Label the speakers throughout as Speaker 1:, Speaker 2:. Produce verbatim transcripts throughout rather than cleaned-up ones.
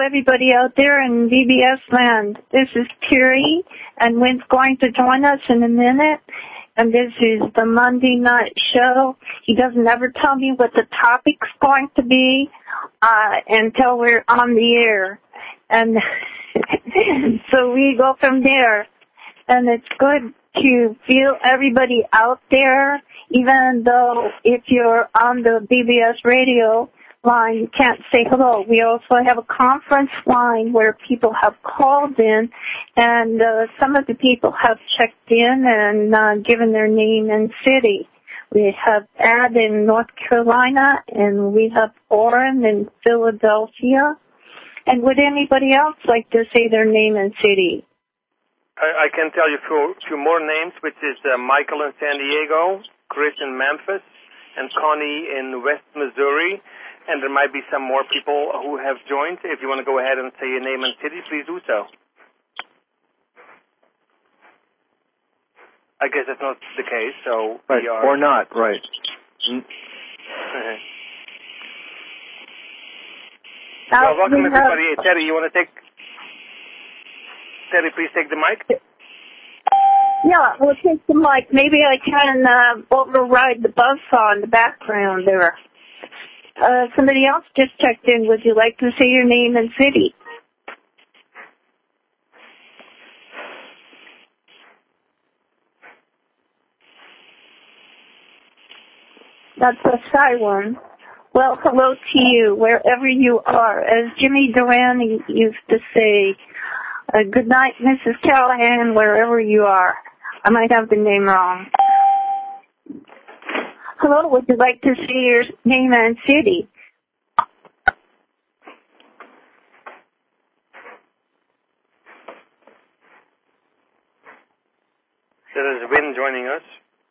Speaker 1: everybody out there in B B S land. This is Terry, and Wynn's going to join us in a minute. And this is the Monday night show. He doesn't ever tell me what the topic's going to be uh, until we're on the air. And so we go from there. And it's good to feel everybody out there, even though if you're on the B B S radio line, you can't say hello. We also have a conference line where people have called in, and uh, some of the people have checked in and uh, given their name and city. We have Ed in North Carolina, and we have Orrin in Philadelphia. And would anybody else like to say their name and city?
Speaker 2: I, I can tell you a few, few more names, which is uh, Michael in San Diego, Chris in Memphis, and Connie in West Missouri. And there might be some more people who have joined. If you want to go ahead and say your name and city, please do so. I guess that's not the case, so
Speaker 3: right.
Speaker 2: we are...
Speaker 3: Or not, right.
Speaker 2: Mm. Okay. Well, welcome we everybody. Have... Terry, you want to take... Terry, please take the mic.
Speaker 1: Yeah, we'll take the mic. Maybe I can uh, override the buzzsaw in the background there. Uh, somebody else just checked in. Would you like to say your name and city? That's a shy one. Well, hello to you, wherever you are. As Jimmy Duran used to say, uh, good night, Missus Callahan, wherever you are. I might have the name wrong. Hello, would you like to say your name and city?
Speaker 2: There is Wynn joining us.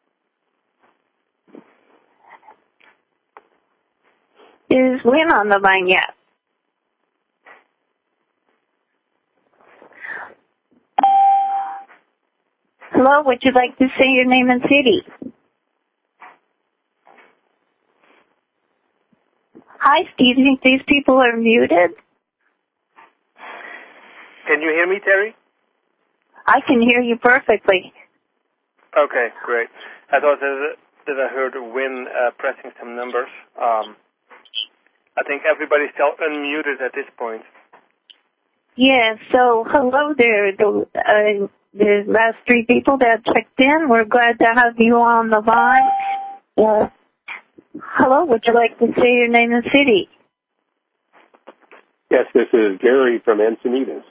Speaker 1: Is Wynn on the line yet? Hello, would you like to say your name and city? Hi, Steve. Do you think these people are muted?
Speaker 2: Can you hear me, Terry?
Speaker 1: I can hear you perfectly.
Speaker 2: Okay, great. I thought that, that I heard Wynn uh, pressing some numbers. Um, I think everybody's still unmuted at this point.
Speaker 1: Yeah, so hello there. The, uh, the last three people that checked in, we're glad to have you on the line. Uh, hello, would you like to say your name and city?
Speaker 4: Yes, this is Gary from Encinitas.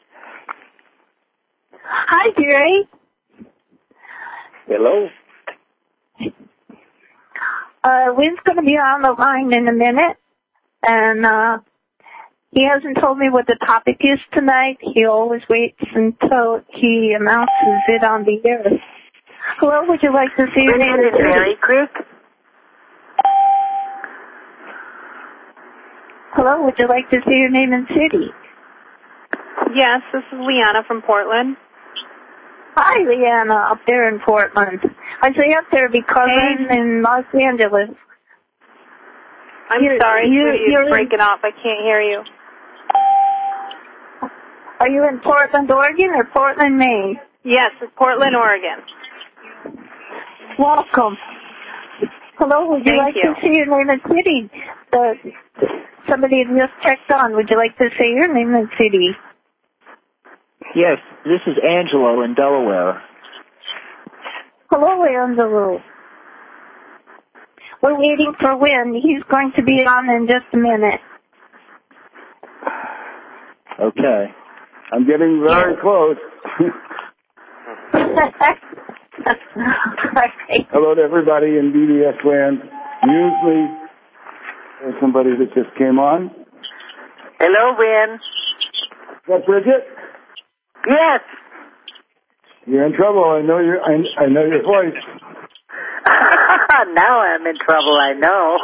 Speaker 1: Hi, Gary.
Speaker 4: Hello.
Speaker 1: Uh, Wynn's going to be on the line in a minute, and uh, he hasn't told me what the topic is tonight. He always waits until he announces it on the air. Hello, would you like to see your name and city?
Speaker 5: Mary Creek.
Speaker 1: Hello, would you like to see your name and city?
Speaker 5: Yes, this is Leanna from Portland.
Speaker 1: Hi, Leanna, up there in Portland. I say up there because hey. I'm in Los Angeles.
Speaker 5: I'm
Speaker 1: you're,
Speaker 5: sorry,
Speaker 1: you're,
Speaker 5: you're,
Speaker 1: you're
Speaker 5: breaking off. I can't hear you.
Speaker 1: Are you in Portland, Oregon, or Portland, Maine?
Speaker 5: Yes, it's Portland, Oregon.
Speaker 1: Welcome. Hello, would you
Speaker 5: Thank
Speaker 1: like
Speaker 5: you.
Speaker 1: to see your name and city? Uh, somebody just checked on. Would you like to say your name and city?
Speaker 6: Yes, this is Angelo in Delaware.
Speaker 1: Hello, Angelo. We're waiting for Wynn. He's going to be on in just a minute.
Speaker 4: Okay. I'm getting very
Speaker 1: yeah.
Speaker 4: close.
Speaker 1: right.
Speaker 4: Hello to everybody in B B S land. Usually there's somebody that just came on.
Speaker 5: Hello, Wynn.
Speaker 4: Is that Bridget?
Speaker 5: Yes.
Speaker 4: You're in trouble. I know your I, I know your voice.
Speaker 5: Now I'm in trouble, I know.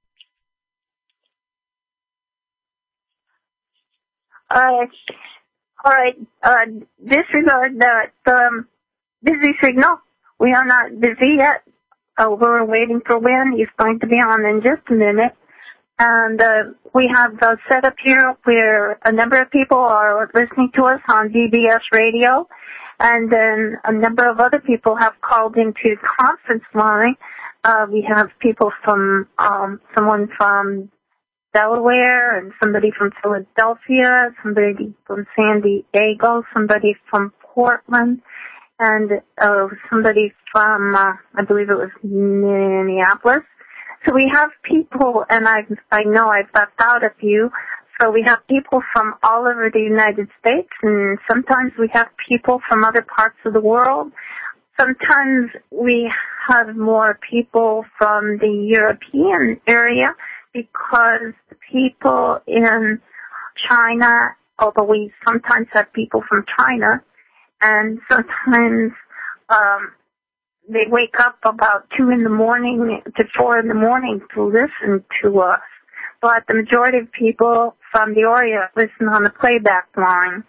Speaker 1: Uh, All right. Uh, disregard that um, busy signal. We are not busy yet. Uh, we're waiting for Win. He's going to be on in just a minute. And uh, we have uh, set up here where a number of people are listening to us on V B S radio. And then a number of other people have called into conference line. Uh, we have people from, um, someone from Delaware and somebody from Philadelphia, somebody from San Diego, somebody from Portland, and uh, somebody from, uh, I believe it was Minneapolis. So we have people, and I I know I've left out a few, so we have people from all over the United States, and sometimes we have people from other parts of the world. Sometimes we have more people from the European area because the people in China, although we sometimes have people from China, and sometimes um, they wake up about two in the morning to four in the morning to listen to us. But the majority of people from the Orient listen on the playback line.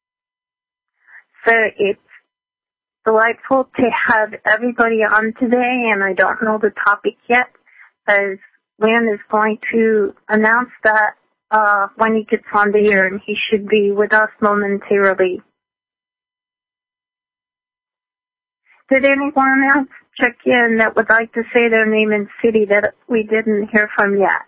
Speaker 1: So it's delightful to have everybody on today, and I don't know the topic yet, as Lynn is going to announce that uh, when he gets on the air, and he should be with us momentarily. Did anyone else check in that would like to say their name and city that we didn't hear from yet?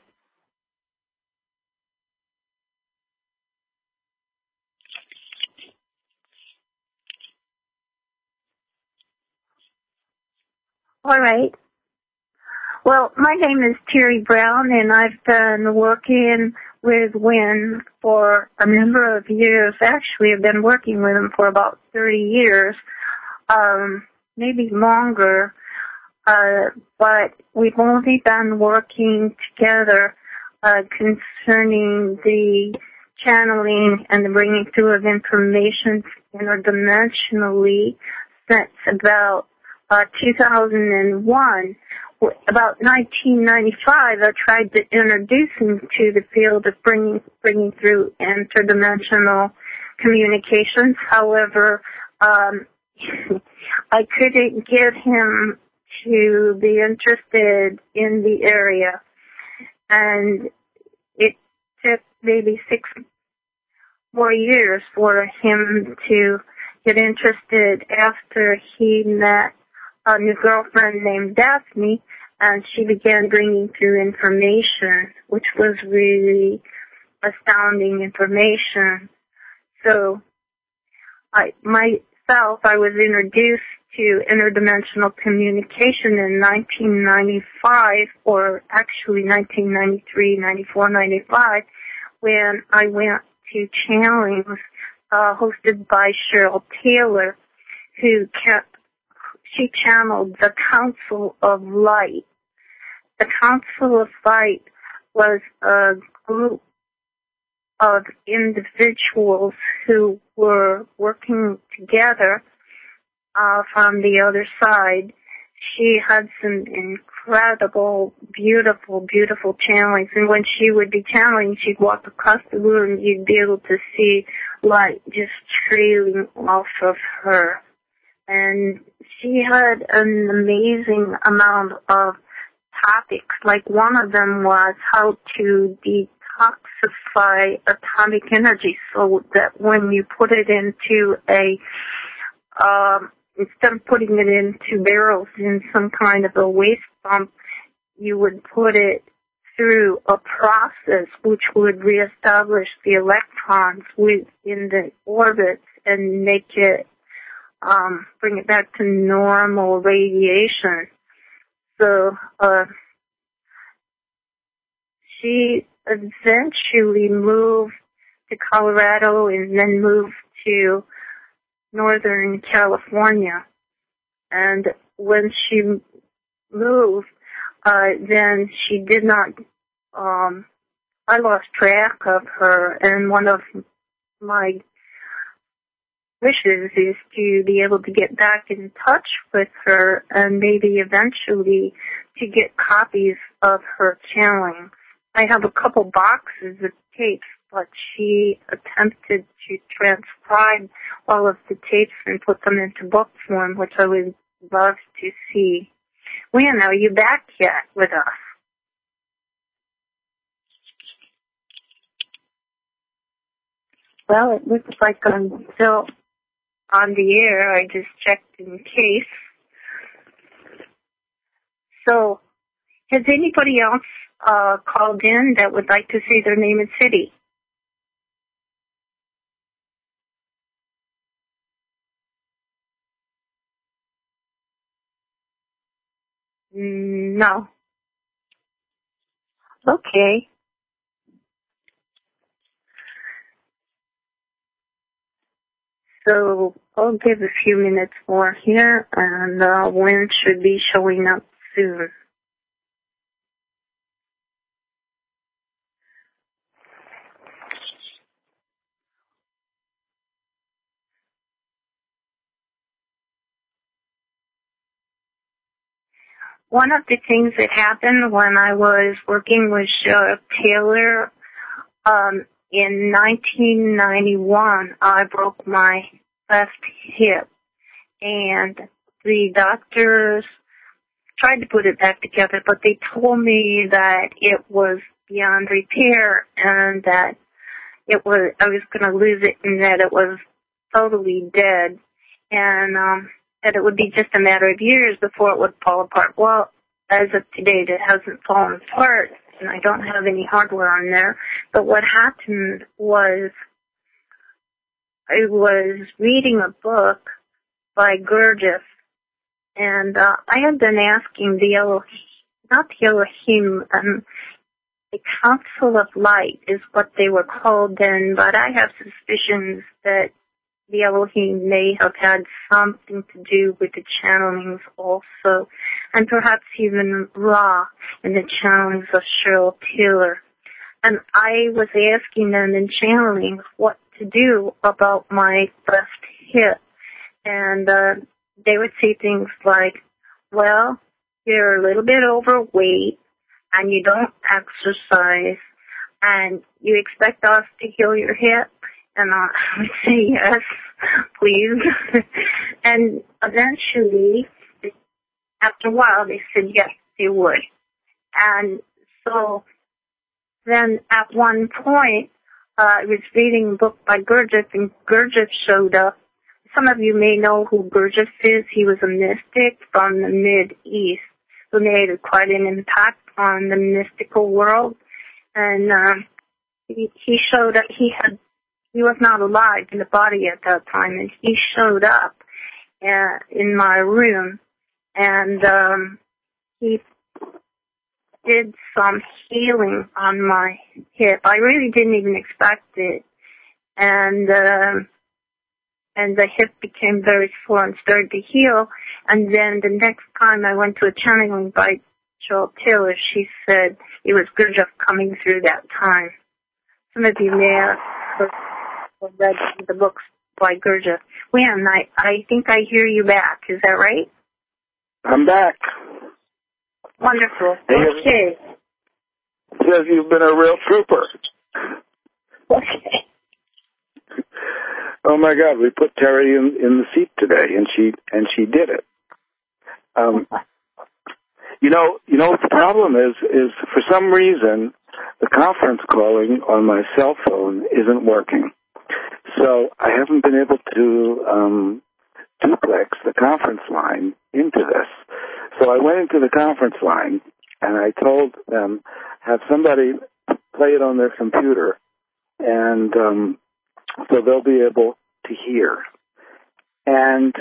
Speaker 1: All right. Well, my name is Terry Brown, and I've been working with Win for a number of years. Actually, I've been working with him for about thirty years, um, maybe longer. Uh, but we've only been working together uh, concerning the channeling and the bringing through of information interdimensionally since about uh, two thousand one. About nineteen ninety-five, I tried to introduce him to the field of bringing bringing through interdimensional communications. However, um, I couldn't get him to be interested in the area, and it took maybe six more years for him to get interested after he met a new girlfriend named Daphne, and she began bringing through information, which was really astounding information. So I myself, I was introduced to interdimensional communication in nineteen ninety-five, or actually nineteen ninety-three, ninety-four, ninety-five, when I went to channelings uh, hosted by Cheryl Taylor, who kept She channeled the Council of Light. The Council of Light was a group of individuals who were working together uh, from the other side. She had some incredible, beautiful, beautiful channelings. And when she would be channeling, she'd walk across the room and you'd be able to see light just trailing off of her. And she had an amazing amount of topics. Like one of them was how to detoxify atomic energy so that when you put it into a, um, instead of putting it into barrels in some kind of a waste dump, you would put it through a process which would reestablish the electrons within the orbits and make it Um, bring it back to normal radiation. So, uh, she eventually moved to Colorado and then moved to Northern California. And when she moved, uh, then she did not, um, I lost track of her, and one of my wishes is to be able to get back in touch with her and maybe eventually to get copies of her channeling. I have a couple boxes of tapes but she attempted to transcribe all of the tapes and put them into book form, which I would love to see. Leanna, are you back yet with us? Well, it looks like I'm still on the air. I just checked in case. So, has anybody else uh, called in that would like to say their name and city? Mm, no. Okay. So I'll give a few minutes more here, and uh, Wynn should be showing up soon. One of the things that happened when I was working with uh, Taylor um, in nineteen ninety-one, I broke my left hip, and the doctors tried to put it back together, but they told me that it was beyond repair and that it was I was going to lose it and that it was totally dead, and um, that it would be just a matter of years before it would fall apart. Well, as of today, it hasn't fallen apart, and I don't have any hardware on there. But what happened was I was reading a book by Gurdjieff, and uh, I had been asking the Elohim, not the Elohim, um, the Council of Light is what they were called then, but I have suspicions that the Elohim may have had something to do with the channelings also, and perhaps even Ra in the channelings of Cheryl Taylor. And I was asking them in channelings what to do about my left hip. And uh, they would say things like, well, you're a little bit overweight, and you don't exercise, and you expect us to heal your hip? And I would say, yes, please. And eventually, after a while, they said, yes, they would. And so then at one point, uh, I was reading a book by Gurdjieff, and Gurdjieff showed up. Some of you may know who Gurdjieff is. He was a mystic from the Mid-East who made quite an impact on the mystical world. And uh, he, he showed up. He had He was not alive in the body at that time, and he showed up uh, in my room, and um, he did some healing on my hip. I really didn't even expect it, and uh, and the hip became very sore and started to heal. And then the next time I went to a channeling by Cheryl Taylor, she said it was Gurdjieff coming through that time. Some of you may have read the books by Gurdjieff. Wynn, I, I think I hear you back. Is that right?
Speaker 4: I'm back.
Speaker 1: Wonderful.
Speaker 4: Hey,
Speaker 1: okay.
Speaker 4: Says you've been a real trooper.
Speaker 1: Okay.
Speaker 4: Oh my God, we put Terry in, in the seat today, and she and she did it. Um, you know, you know what the problem is? Is for some reason the conference calling on my cell phone isn't working. So I haven't been able to um, duplex the conference line into this. So I went into the conference line, and I told them, have somebody play it on their computer, and um, so they'll be able to hear. And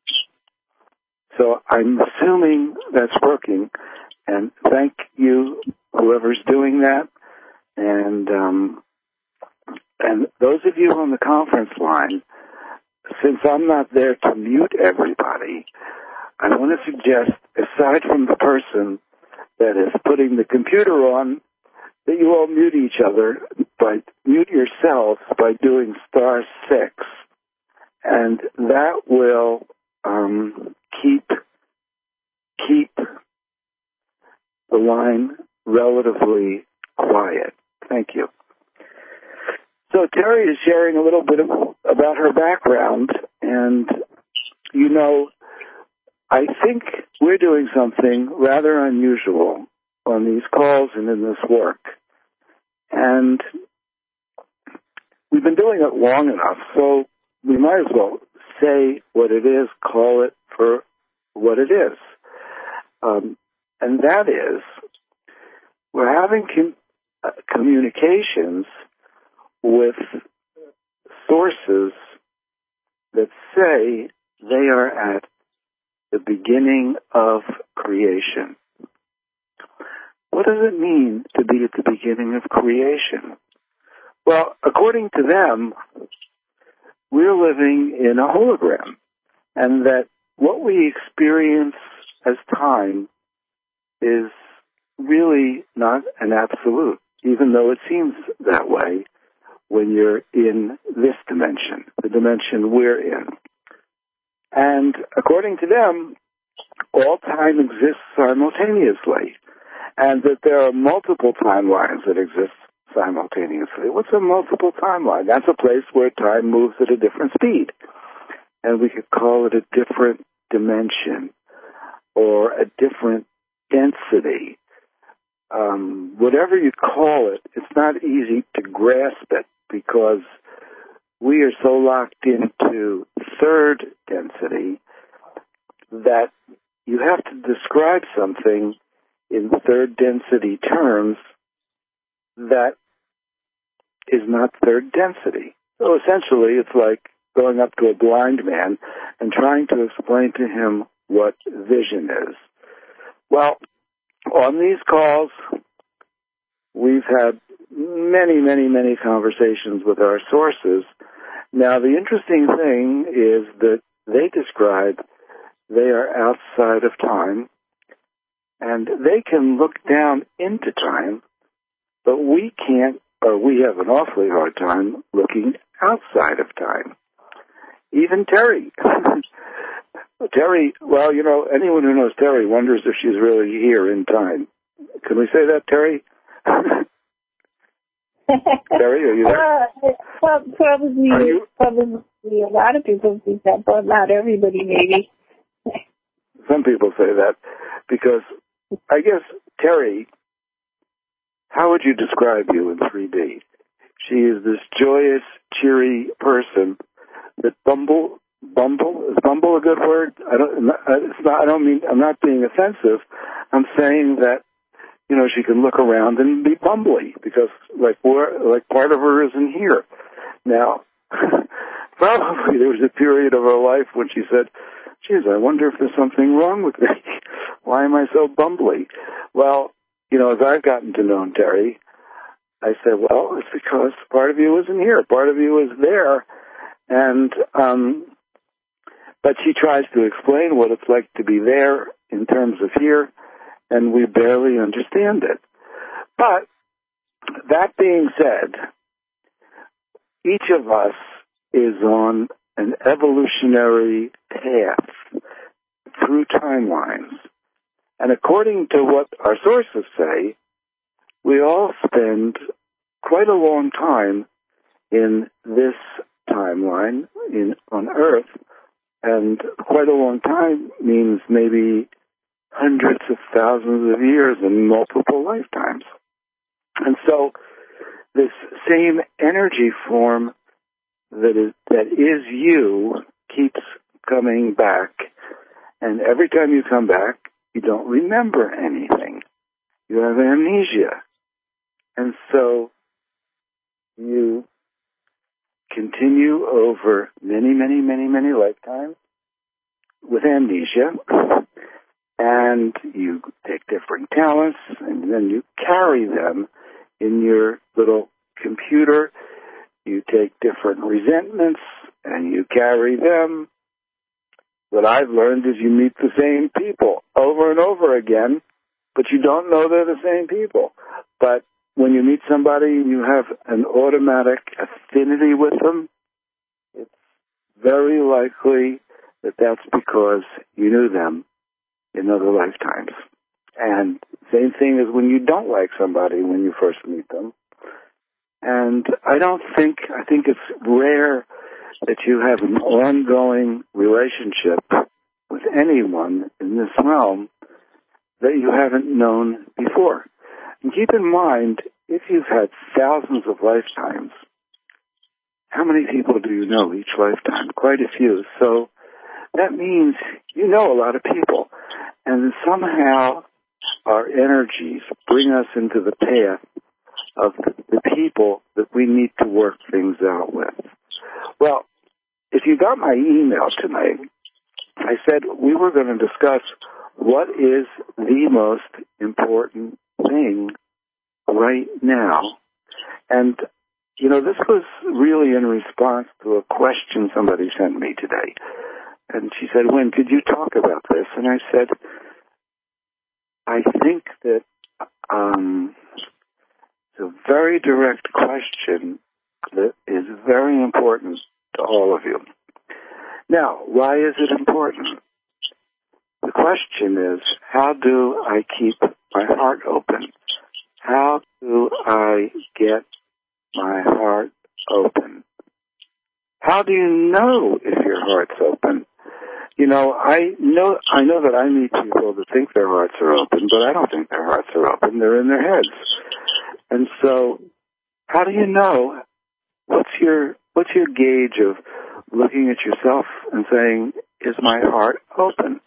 Speaker 4: so I'm assuming that's working, and thank you, whoever's doing that. And um, and those of you on the conference line, since I'm not there to mute everybody, I want to suggest, aside from the person that is putting the computer on, that you all mute each other, but mute yourselves by doing star six. And that will um, keep keep the line relatively quiet. Thank you. know, Terry is sharing a little bit of, about her background, and, you know, I think we're doing something rather unusual on these calls and in this work. And we've been doing it long enough, so we might as well say what it is, call it for what it is. Um, and that is, we're having com- uh, communications with sources that say they are at the beginning of creation. What does it mean to be at the beginning of creation? Well, according to them, we're living in a hologram, and that what we experience as time is really not an absolute, even though it seems that way when you're in this dimension, the dimension we're in. And according to them, all time exists simultaneously, and that there are multiple timelines that exist simultaneously. What's a multiple timeline? That's a place where time moves at a different speed, and we could call it a different dimension or a different density. Um, whatever you call it, it's not easy to grasp it because we are so locked into third density that you have to describe something in third density terms that is not third density. So essentially, it's like going up to a blind man and trying to explain to him what vision is. Well, on these calls, we've had many, many, many conversations with our sources. Now, the interesting thing is that they describe they are outside of time, and they can look down into time, but we can't, or we have an awfully hard time looking outside of time. Even Terry. Terry, well, you know, anyone who knows Terry wonders if she's really here in time. Can we say that, Terry? Terry, are you there?
Speaker 1: Uh, well, probably,
Speaker 4: are you?
Speaker 1: probably a lot of people think that, but not everybody, maybe.
Speaker 4: Some people say that because I guess, Terry, how would you describe you in three D? She is this joyous, cheery person that bumble, bumble, is bumble a good word? I don't, it's not, I don't mean, I'm not being offensive. I'm saying that, you know, she can look around and be bumbly because like we're, like part of her isn't here. Now, probably there was a period of her life when she said, geez, I wonder if there's something wrong with me. Why am I so bumbly? Well, you know, as I've gotten to know Terry, I said, well, it's because part of you isn't here. Part of you is there. And, um, but she tries to explain what it's like to be there in terms of here, and we barely understand it. But that being said, each of us is on an evolutionary path through timelines. And according to what our sources say, we all spend quite a long time in this timeline in on Earth, and quite a long time means maybe hundreds of thousands of years and multiple lifetimes. And so this same energy form that is that is you keeps coming back, and every time you come back, you don't remember anything. You have amnesia. And so you continue over many, many, many, many lifetimes with amnesia, and you take different talents, and then you carry them in your little computer. You take different resentments, and you carry them. What I've learned is you meet the same people over and over again, but you don't know they're the same people. But when you meet somebody and you have an automatic affinity with them, it's very likely that that's because you knew them in other lifetimes. And same thing as when you don't like somebody when you first meet them. And I don't think, I think it's rare that you have an ongoing relationship with anyone in this realm that you haven't known before. And keep in mind, if you've had thousands of lifetimes, how many people do you know each lifetime? Quite a few. So that means you know a lot of people. And somehow our energies bring us into the path of the, the people that we need to work things out with. Well, if you got my email tonight, I said we were going to discuss what is the most important thing right now. And, you know, this was really in response to a question somebody sent me today. And she said, Wynn, could you talk about this? And I said, I think that um, it's a very direct question that is very important to all of you. Now, why is it important? The question is, how do I keep my heart open? How do I get my heart open? How do you know if your heart's open? You know, I know I know that I meet people that think their hearts are open, but I don't think their hearts are open. They're in their heads. And so, how do you know? What's your what's your gauge of looking at yourself and saying, is my heart open?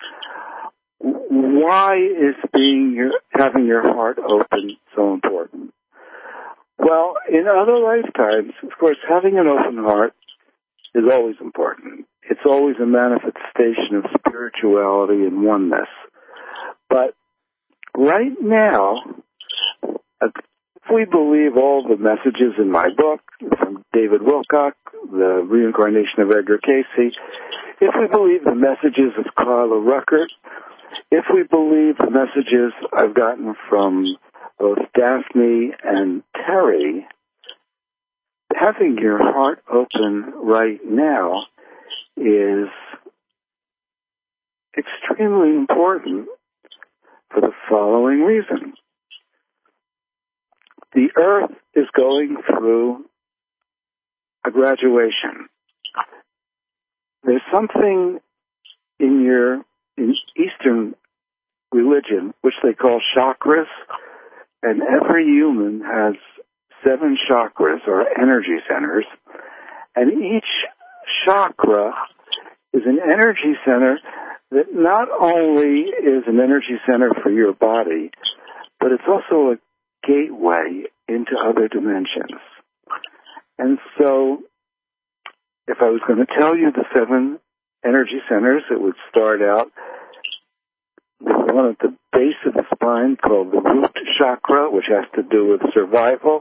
Speaker 4: Why is being your, having your heart open so important? Well, in other lifetimes, of course, having an open heart is always important. It's always a manifestation of spirituality and oneness. But right now, if we believe all the messages in my book from David Wilcock, The Reincarnation of Edgar Cayce, if we believe the messages of Carla Ruckert, if we believe the messages I've gotten from both Daphne and Terry, having your heart open right now is extremely important for the following reason. The earth is going through a graduation. There's something in your in Eastern religion which they call chakras, and every human has seven chakras or energy centers, and each chakra is an energy center that not only is an energy center for your body, but it's also a gateway into other dimensions. And so, if I was going to tell you the seven energy centers, it would start out with one at the base of the spine called the root chakra, which has to do with survival,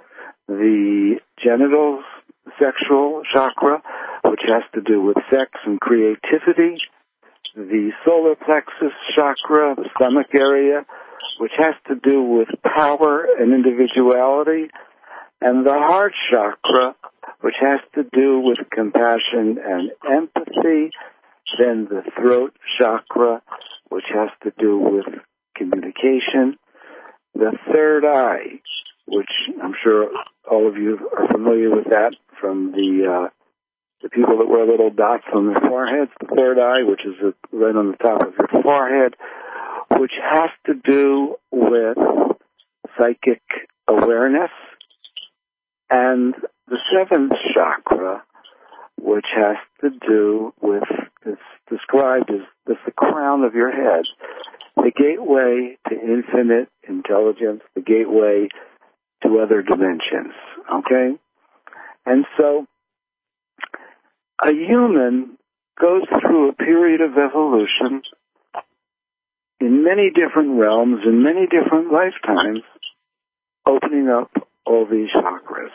Speaker 4: the genitals, sexual chakra, which has to do with sex and creativity, the solar plexus chakra, the stomach area, which has to do with power and individuality, and the heart chakra, which has to do with compassion and empathy, then the throat chakra, which has to do with communication, the third eye, which I'm sure all of you are familiar with that from the uh, the people that wear little dots on their foreheads, the third eye, which is right on the top of your forehead, which has to do with psychic awareness, and the seventh chakra, which has to do with, it's described as, as the crown of your head, the gateway to infinite intelligence, the gateway to other dimensions, okay? And so, a human goes through a period of evolution in many different realms, in many different lifetimes, opening up all these chakras.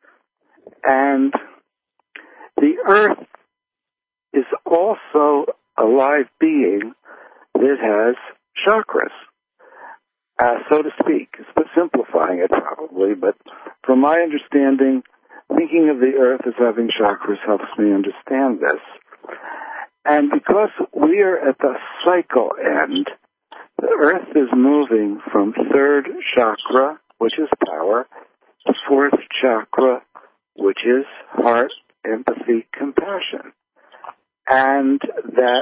Speaker 4: And the earth is also a live being that has chakras, uh, so to speak. It's simplifying it probably, but from my understanding, thinking of the earth as having chakras helps me understand this. And because we are at the cycle end, the earth is moving from third chakra, which is power, to fourth chakra, which is heart, empathy, compassion. And that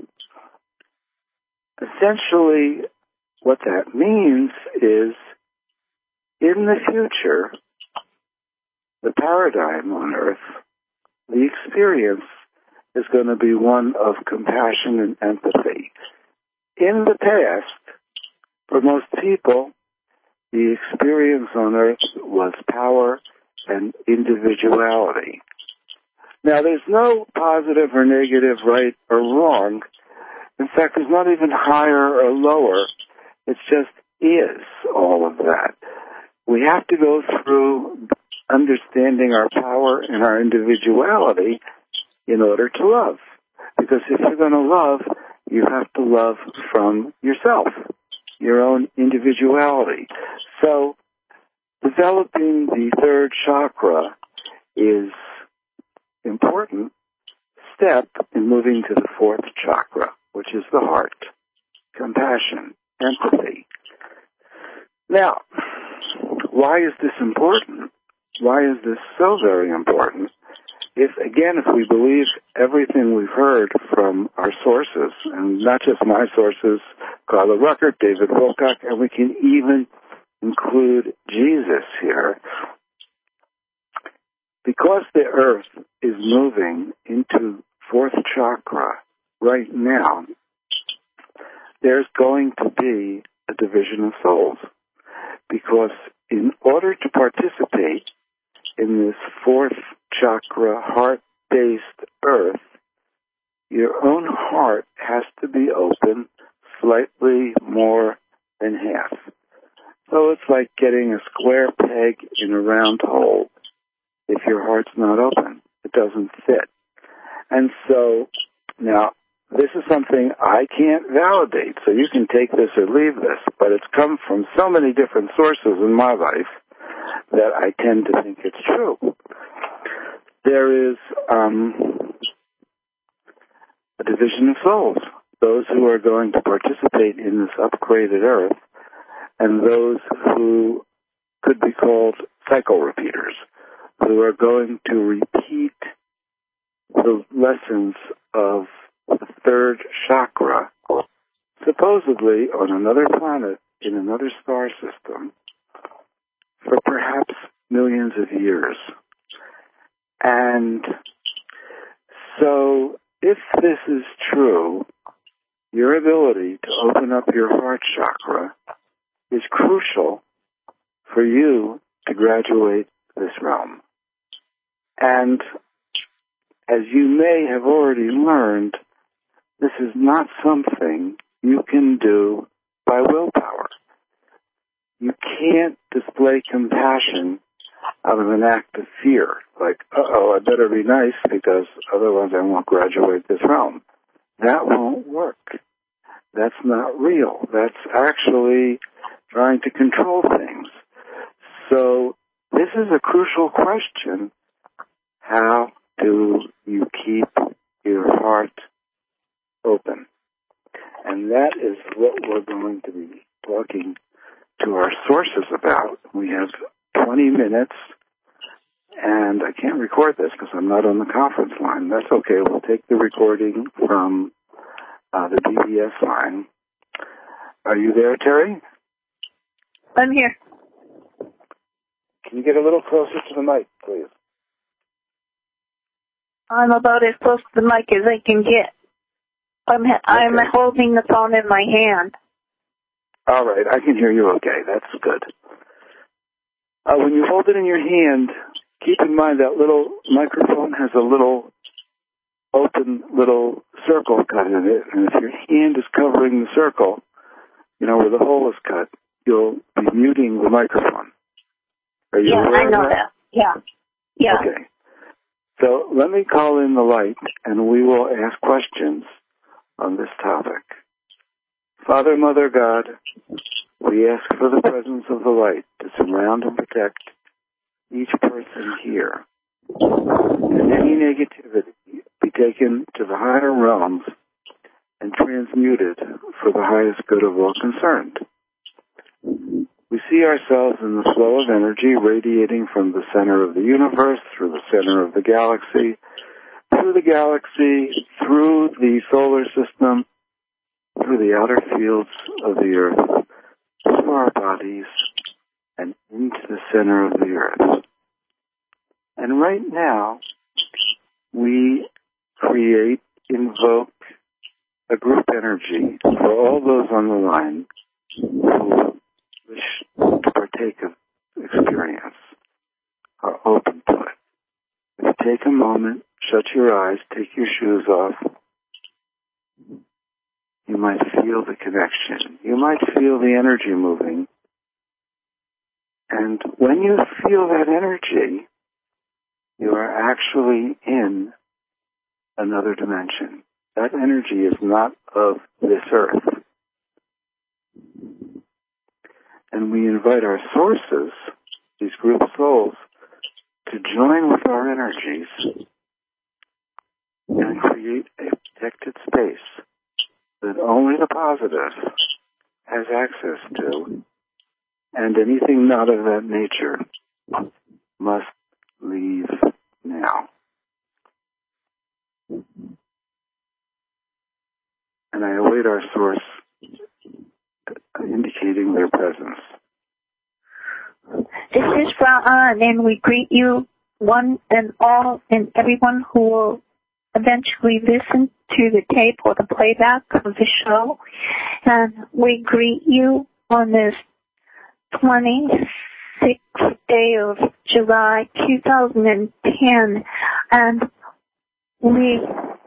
Speaker 4: essentially what that means is in the future, the paradigm on Earth, the experience is going to be one of compassion and empathy. In the past, for most people, the experience on Earth was power and individuality. Now, there's no positive or negative, right or wrong. In fact, there's not even higher or lower. It just is all of that. We have to go through understanding our power and our individuality in order to love. Because if you're going to love, you have to love from yourself, your own individuality. So developing the third chakra is important step in moving to the fourth chakra, which is the heart, compassion, empathy. Now, why is this important? Why is this so very important? If, again, if we believe everything we've heard from our sources, and not just my sources, Carla Ruckert, David Wilcock, and we can even include Jesus here, because the earth is moving into fourth chakra right now, there's going to be a division of souls. Because in order to participate in this fourth chakra, heart-based earth, your own heart has to be open slightly more than half. So it's like getting a square peg in a round hole. If your heart's not open, it doesn't fit. And so, now, this is something I can't validate, so you can take this or leave this, but it's come from so many different sources in my life that I tend to think it's true. There is um, a division of souls, those who are going to participate in this upgraded earth, and those who could be called cycle repeaters, who are going to repeat the lessons of the third chakra, supposedly on another planet in another star system, for perhaps millions of years. And so, if this is true, your ability to open up your heart chakra is crucial for you to graduate this realm. And as you may have already learned, this is not something you can do by willpower. You can't display compassion out of an act of fear, like, uh-oh, I better be nice because otherwise I won't graduate this realm. That won't work. That's not real. That's actually trying to control things. So this is a crucial question. How do you keep your heart open? And that is what we're going to be talking to our sources about. We have twenty minutes, and I can't record this because I'm not on the conference line. That's okay. We'll take the recording from uh, the B B S line. Are you there, Terry?
Speaker 1: I'm here.
Speaker 4: Can you get a little closer to the mic, please?
Speaker 1: I'm about as close to the mic as I can get. I'm ha- I'm
Speaker 4: Okay.
Speaker 1: holding the phone in my hand.
Speaker 4: All right, I can hear you okay. That's good. Uh, when you hold it in your hand, keep in mind that little microphone has a little open little circle cut in it, and if your hand is covering the circle, you know, where the hole is cut, you'll be muting the microphone. Are you
Speaker 1: Yeah,
Speaker 4: aware
Speaker 1: I know
Speaker 4: of that?
Speaker 1: that. Yeah. Yeah.
Speaker 4: Okay. So let me call in the light, and we will ask questions on this topic. Father, Mother, God, we ask for the presence of the light to surround and protect each person here. And any negativity be taken to the higher realms and transmuted for the highest good of all concerned. We see ourselves in the flow of energy radiating from the center of the universe, through the center of the galaxy, through the galaxy, through the solar system, through the outer fields of the earth, through our bodies, and into the center of the earth. And right now, we create, invoke a group energy for all those on the line who wish to partake of experience, are open to it. If you take a moment, shut your eyes, take your shoes off, you might feel the connection. You might feel the energy moving. And when you feel that energy, you are actually in another dimension. That energy is not of this earth. And we invite our sources, these group souls, to join with our energies and create a protected space that only the positive has access to, and anything not of that nature must leave now. And I await our source indicating their presence.
Speaker 1: This is Ra'an, and we greet you, one and all, and everyone who will eventually listen to the tape or the playback of the show. And we greet you on this twenty-sixth day of July, two thousand ten, and we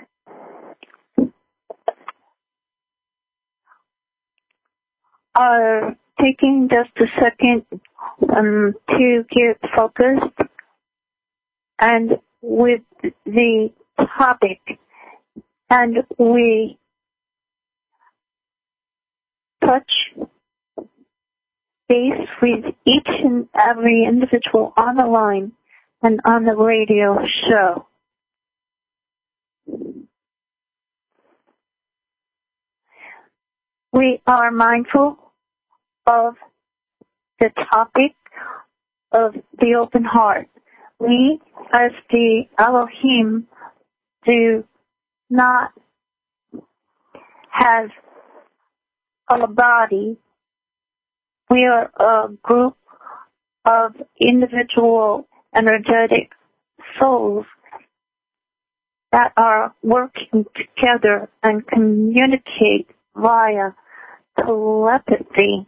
Speaker 1: are taking just a second um, to get focused and with the topic, and we touch base with each and every individual on the line and on the radio show. We are mindful of the topic of the open heart. We, as the Elohim, do not have a body. We are a group of individual energetic souls that are working together and communicate via telepathy.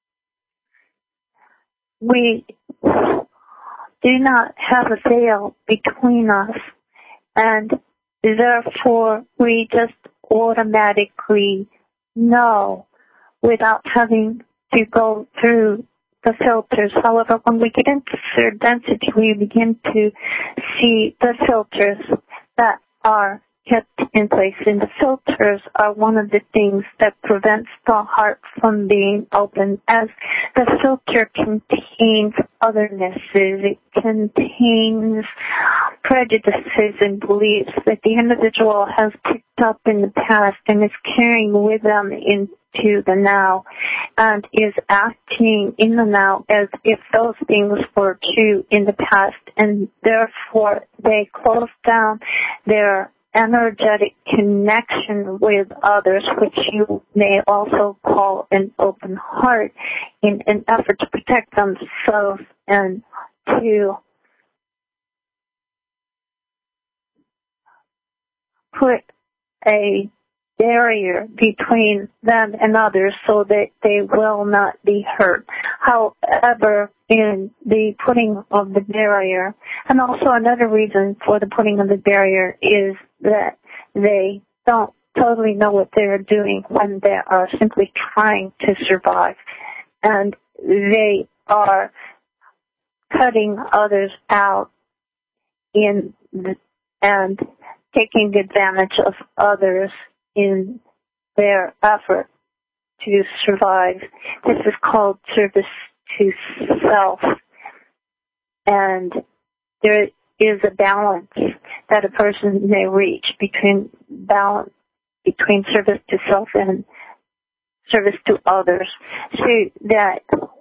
Speaker 1: We do not have a veil between us, and therefore we just automatically know without having to go through the filters. However, when we get into third density, we begin to see the filters that are kept in place. And the filters are one of the things that prevents the heart from being open, as the filter contains othernesses. It contains prejudices and beliefs that the individual has picked up in the past and is carrying with them into the now, and is acting in the now as if those things were true in the past, and therefore they close down their energetic connection with others, which you may also call an open heart, in an effort to protect themselves and to put a barrier between them and others so that they will not be hurt. However, in the putting of the barrier, and also another reason for the putting of the barrier is that they don't totally know what they're doing when they are simply trying to survive, and they are cutting others out in the, and taking advantage of others in their effort to survive. This is called service to self, and there is a balance that a person may reach between balance between service to self and service to others, so that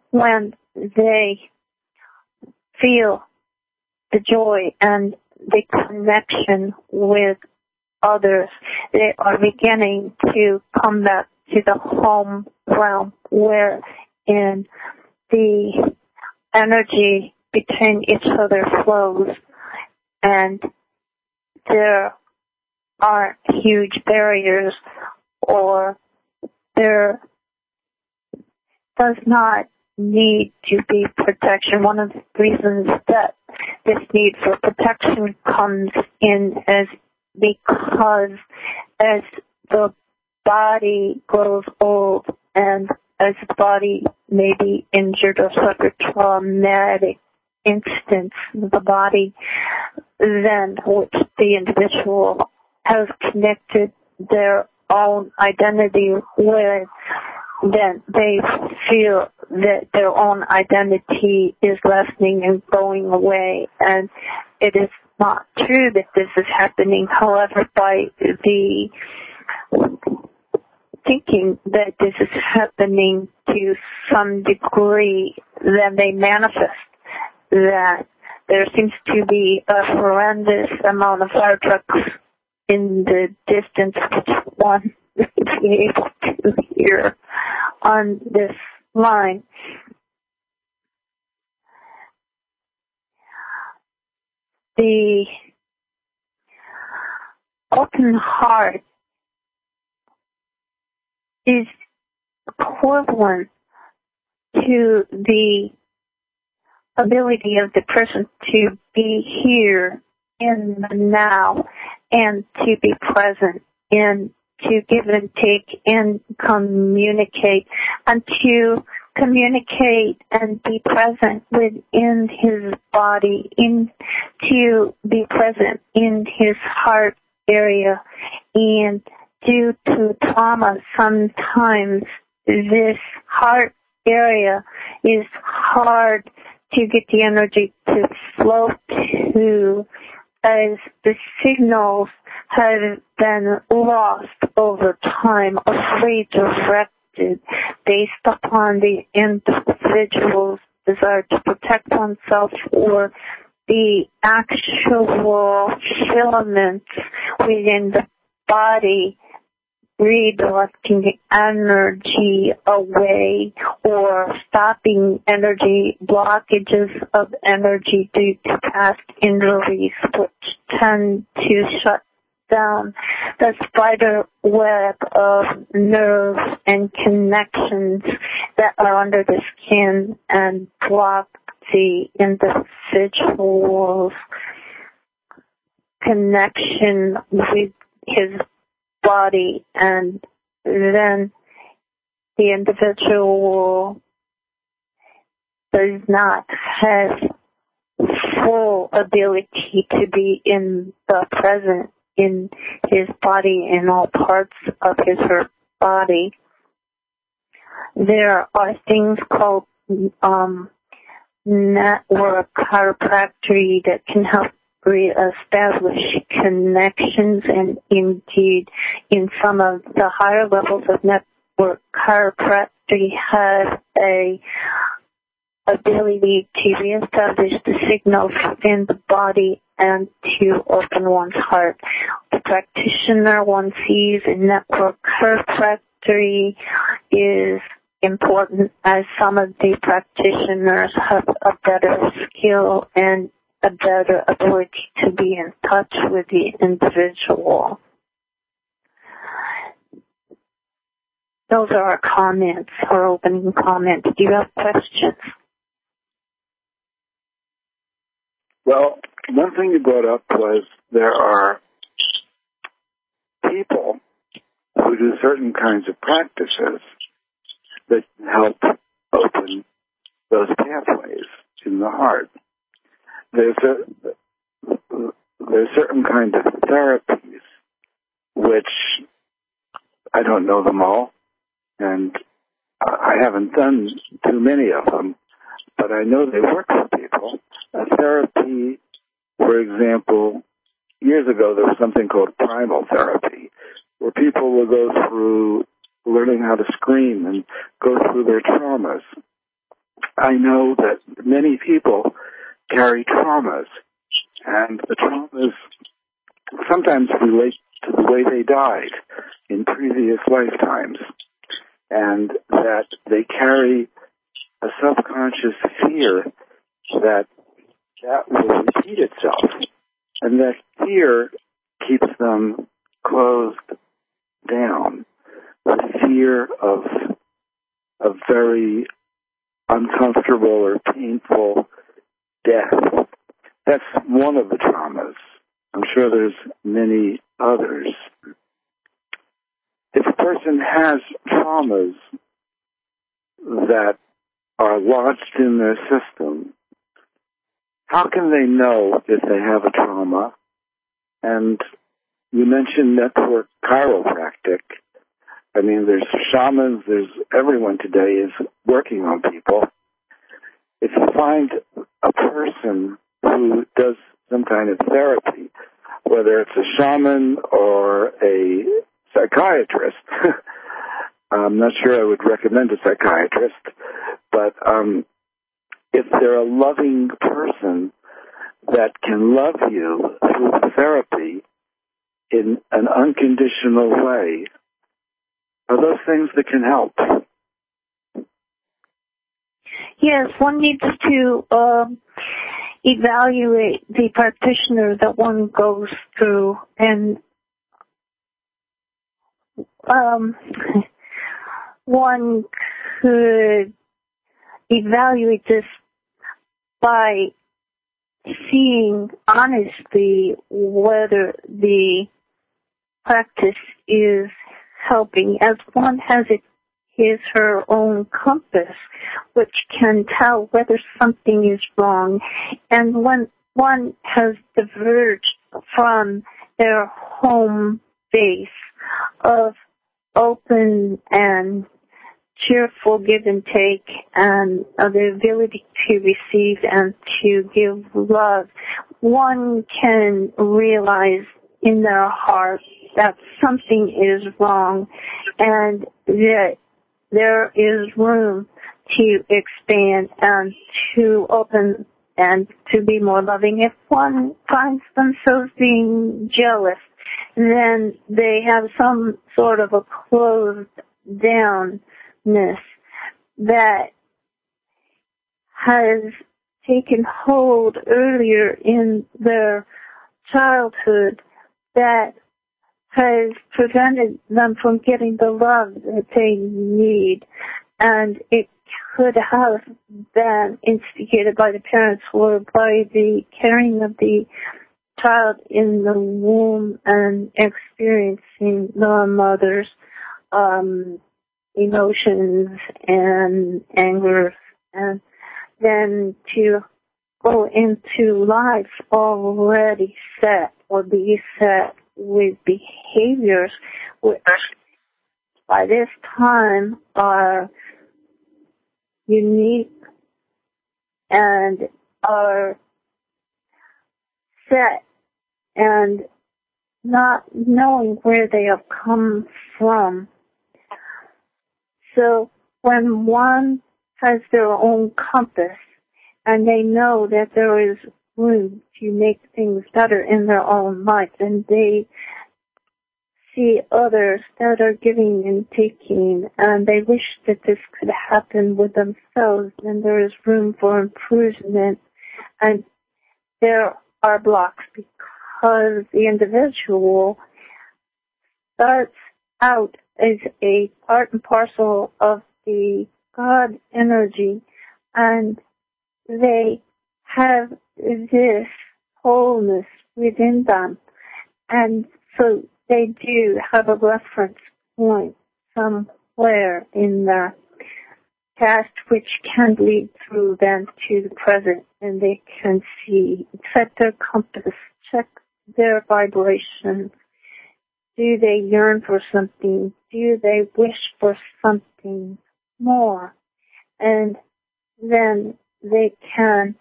Speaker 1: when they feel the joy and the connection with others, they are beginning to come back to the home realm where in the energy between each other flows, and there are huge barriers, or there does not need to be protection. One of the reasons that this need for protection comes in is because as the body grows old and as the body may be injured or suffer traumatic instance, the body then which the individual has connected their own identity with, then they feel that their own identity is lessening and going away. And it is not true that this is happening. However, by the thinking that this is happening to some degree, then they manifest that there seems to be a horrendous amount of fire trucks in the distance which one may be able to hear on this line. The open heart is equivalent to the ability of the person to be here in the now and to be present and to give and take and communicate, and to communicate and be present within his body, in to be present in his heart area. And due to trauma, sometimes this heart area is hard to get the energy to flow to, as the signals have been lost over time or redirected based upon the individual's desire to protect oneself or the actual filaments within the body redirecting the energy away or stopping energy blockages of energy due to past injuries, which tend to shut down the spider web of nerves and connections that are under the skin and block the individual's connection with his body, and then the individual does not have full ability to be in the present in his body, in all parts of his or her body. There are things called um, network chiropractic that can help reestablish connections, and indeed in some of the higher levels of network chiropractic have a ability to reestablish the signals within the body and to open one's heart. The practitioner one sees in network chiropractic is important, as some of the practitioners have a better skill and a better ability to be in touch with the individual. Those are our comments, our opening comments. Do you have questions?
Speaker 4: Well, one thing you brought up was there are people who do certain kinds of practices that help open those pathways in the heart. There's a, there's certain kind of therapies which I don't know them all, and I haven't done too many of them, but I know they work for people. A therapy, for example, years ago there was something called primal therapy, where people will go through learning how to scream and go through their traumas. I know that many people carry traumas, and the traumas sometimes relate to the way they died in previous lifetimes, and that they carry a subconscious fear that that will repeat itself, and that fear keeps them closed down. The fear of a very uncomfortable or painful death. That's one of the traumas. I'm sure there's many others. If a person has traumas that are lodged in their system, how can they know if they have a trauma? And you mentioned network chiropractic. I mean, there's shamans, there's everyone today is working on people. If you find a person who does some kind of therapy, whether it's a shaman or a psychiatrist, I'm not sure I would recommend a psychiatrist, but um, if they're a loving person that can love you through therapy in an unconditional way, are those things that can help?
Speaker 1: Yes, one needs to um, evaluate the practitioner that one goes through, and um, one could evaluate this by seeing honestly whether the practice is helping, as one has it his her own compass, which can tell whether something is wrong. And when one has diverged from their home base of open and cheerful give and take, and uh, the ability to receive and to give love, one can realize in their heart that something is wrong and that there is room to expand and to open and to be more loving. If one finds themselves being jealous, then they have some sort of a closed downness that has taken hold earlier in their childhood that has prevented them from getting the love that they need. And it could have been instigated by the parents or by the carrying of the child in the womb and experiencing the mother's um, emotions and anger, and then to go into life already set or be set with behaviors which by this time are unique and are set and not knowing where they have come from. So when one has their own compass and they know that there is room to make things better in their own life, and they see others that are giving and taking, and they wish that this could happen with themselves, and there is room for improvement, and there are blocks because the individual starts out as a part and parcel of the God energy, and they have this wholeness within them, and so they do have a reference point somewhere in the past which can lead through them to the present, and they can see, set their compass, check their vibration. Do they yearn for something? Do they wish for something more? And then they can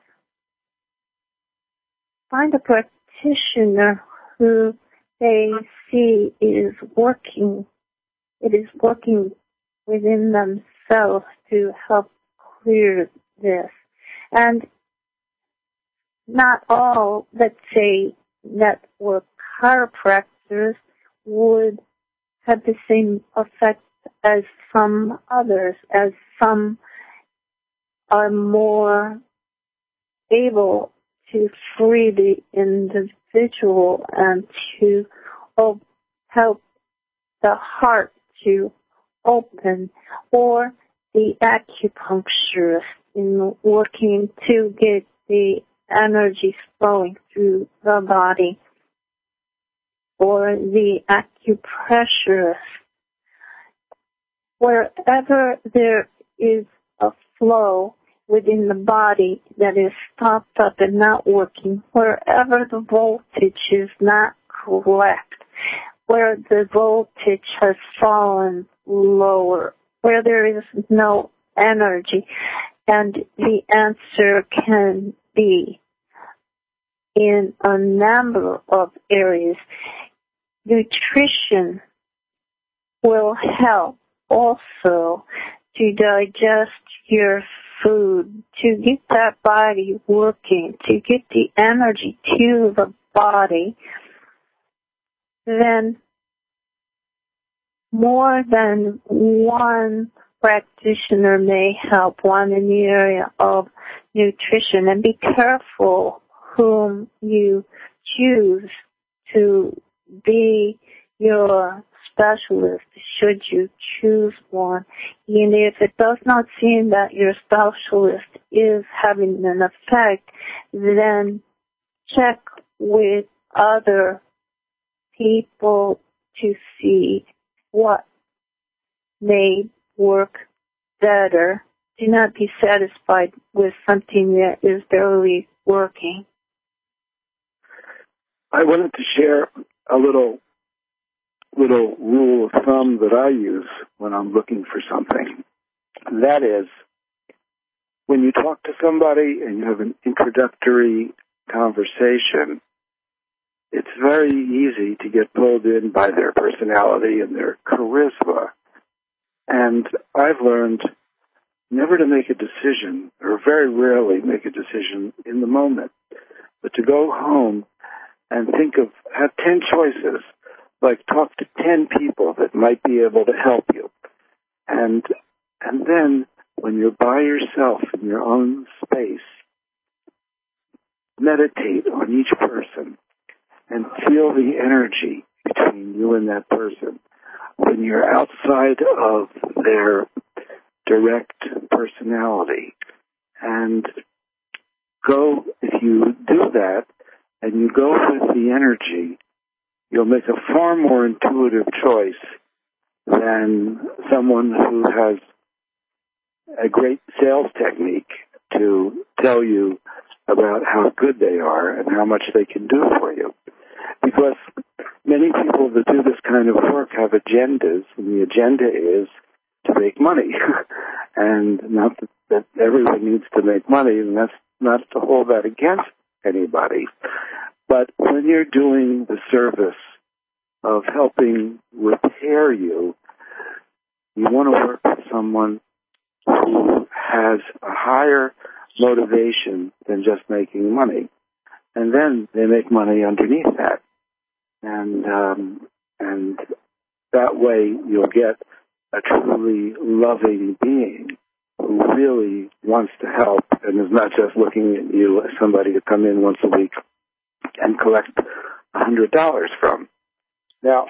Speaker 1: find a practitioner who they see is working. It is working within themselves to help clear this. And not all, let's say, network chiropractors would have the same effect as some others, as some are more able to free the individual and to op- help the heart to open, or the acupuncturist in working to get the energy flowing through the body, or the acupressurist. Wherever there is a flow within the body that is stopped up and not working, wherever the voltage is not correct, where the voltage has fallen lower, where there is no energy, and the answer can be in a number of areas. Nutrition will help also to digest your food, to get that body working, to get the energy to the body. Then more than one practitioner may help, one in the area of nutrition. And be careful whom you choose to be your specialist, should you choose one. And if it does not seem that your specialist is having an effect, then check with other people to see what may work better. Do not be satisfied with something that is barely working.
Speaker 4: I wanted to share a little little rule of thumb that I use when I'm looking for something. That is, when you talk to somebody and you have an introductory conversation, it's very easy to get pulled in by their personality and their charisma. And I've learned never to make a decision, or very rarely make a decision in the moment, but to go home and think of, have ten choices, like talk to ten people that might be able to help you. And and then when you're by yourself in your own space, meditate on each person and feel the energy between you and that person. When you're outside of their direct personality, and go, if you do that and you go with the energy, you'll make a far more intuitive choice than someone who has a great sales technique to tell you about how good they are and how much they can do for you. Because many people that do this kind of work have agendas, and the agenda is to make money. And not that, that everyone needs to make money, and that's not to hold that against anybody. But when you're doing the service of helping repair you, you want to work with someone who has a higher motivation than just making money. And then they make money underneath that. And um, and that way you'll get a truly loving being who really wants to help and is not just looking at you as somebody to come in once a week and collect a hundred dollars from. Now,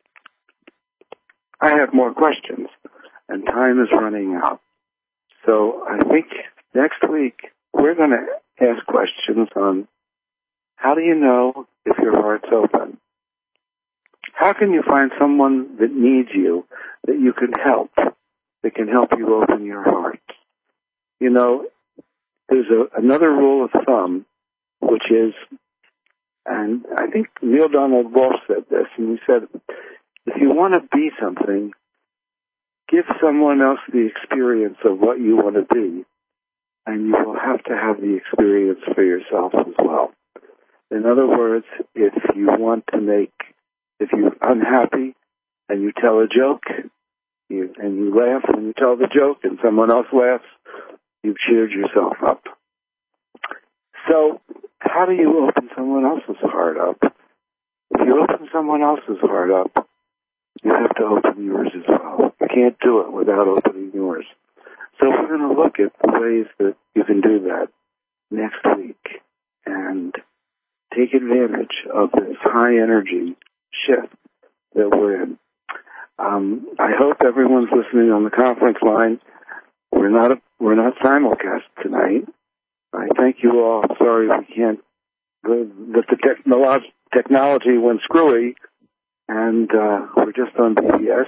Speaker 4: I have more questions, and time is running out. So I think next week we're going to ask questions on how do you know if your heart's open? How can you find someone that needs you, that you can help, that can help you open your heart? You know, there's a, another rule of thumb, which is, and I think Neil Donald Walsh said this, and he said, if you want to be something, give someone else the experience of what you want to be, and you will have to have the experience for yourself as well. In other words, if you want to make, if you're unhappy and you tell a joke, you, and you laugh when you tell the joke and someone else laughs, you've cheered yourself up. So, how do you open someone else's heart up? If you open someone else's heart up, you have to open yours as well. You can't do it without opening yours. So we're going to look at the ways that you can do that next week and take advantage of this high energy shift that we're in. Um, I hope everyone's listening on the conference line. We're not a, we're not simulcast tonight. I thank you all. Sorry we can't. The, the technolo- technology went screwy, and uh, we're just on B B S.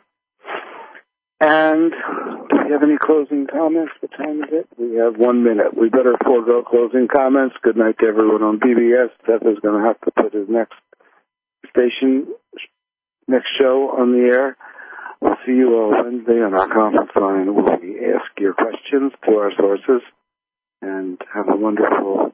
Speaker 4: And do we have any closing comments? What time is it? We have one minute. We better forego closing comments. Good night to everyone on B B S. Seth is going to have to put his next station, next show on the air. We'll see you all Wednesday on our conference line where we ask your questions to our sources. And have a wonderful